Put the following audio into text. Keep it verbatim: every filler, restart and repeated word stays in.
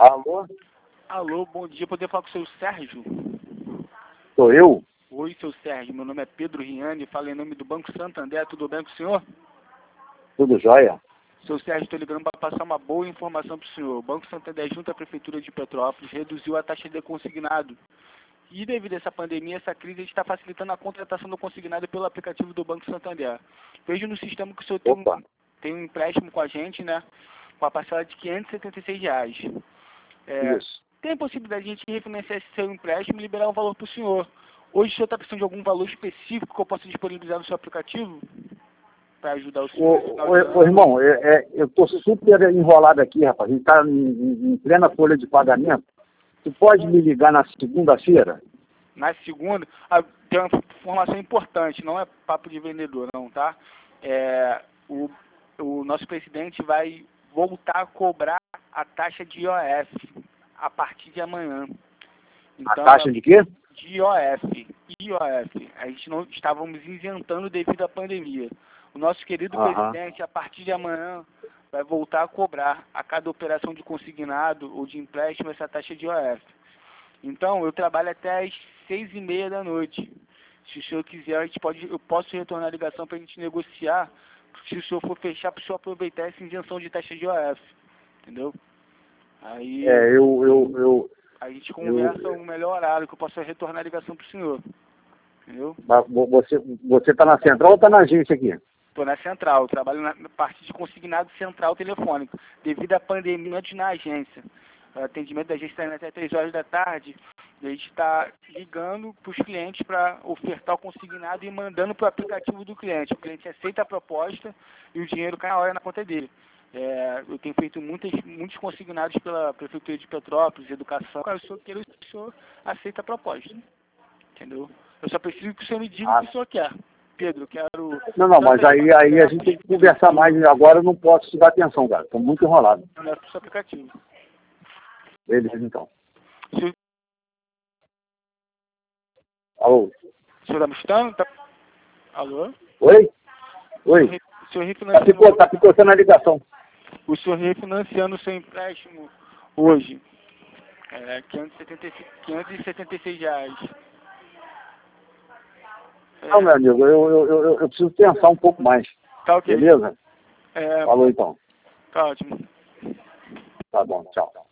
Alô? Alô, bom dia. Poder falar com o seu Sérgio? Sou eu? Oi, seu Sérgio. Meu nome é Pedro Riani. Falo em nome do Banco Santander. Tudo bem com o senhor? Tudo jóia? Seu Sérgio, estou ligando para passar uma boa informação para o senhor. O Banco Santander, junto à Prefeitura de Petrópolis, reduziu a taxa de consignado. E devido a essa pandemia, essa crise, a gente está facilitando a contratação do consignado pelo aplicativo do Banco Santander. Vejo no sistema que o senhor tem um, tem um empréstimo com a gente, né? Com a parcela de quinhentos e setenta e seis reais. É, Isso. tem a possibilidade de a gente refinanciar esse seu empréstimo e liberar o valor para o senhor. Hoje o senhor está precisando de algum valor específico que eu possa disponibilizar no seu aplicativo? Para ajudar o senhor? Ô, ô, ô irmão, é, é, eu estou super enrolado aqui, rapaz. A gente está em, em plena folha de pagamento. Tu pode me ligar na segunda-feira? Na segunda, ah, tem uma informação importante, não é papo de vendedor, não, tá? É, o, o nosso presidente vai voltar a cobrar a taxa de I O F a partir de amanhã. Então, a taxa de quê? De I O F. I O F. A gente não estávamos isentando devido à pandemia. O nosso querido Aham. presidente, a partir de amanhã, vai voltar a cobrar a cada operação de consignado ou de empréstimo essa taxa de I O F. Então, eu trabalho até às seis e meia da noite. Se o senhor quiser, a gente pode, eu posso retornar a ligação para a gente negociar, se o senhor for fechar, para o senhor aproveitar essa isenção de taxa de I O F. Entendeu? Aí é, eu, eu, eu, a gente conversa eu, um melhor horário, que eu possa retornar a ligação para o senhor. Entendeu? Você você está na central ou está na agência aqui? Estou na central, eu trabalho na parte de consignado central telefônico. Devido à pandemia, antes na agência. O atendimento da agência está até três horas da tarde. A gente está ligando para os clientes para ofertar o consignado e mandando para o aplicativo do cliente. O cliente aceita a proposta e o dinheiro cai na hora na conta dele. É, eu tenho feito muitas, muitos consignados pela Prefeitura de Petrópolis, Educação. Caso o senhor queira, o senhor aceita a proposta. Entendeu? Eu só preciso que o senhor me diga ah. o que o senhor quer. Pedro, eu quero... Não, não, mas aí, aí a gente tem que conversar mais. Agora eu não posso te dar atenção, cara. Estou muito enrolado. Não é para o seu aplicativo. Beleza, então. Se... Alô? O senhor está me escutando? Tá... Alô? Oi? Oi? O senhor refinanciando... Está picotando, tá picotando a ligação. O senhor refinanciando o seu empréstimo hoje. É, quinhentos e setenta e seis reais. É... Não, meu amigo, eu, eu, eu, eu preciso pensar um pouco mais. Tá ok. Beleza? É... Falou, então. Tá ótimo. Tá bom, tchau.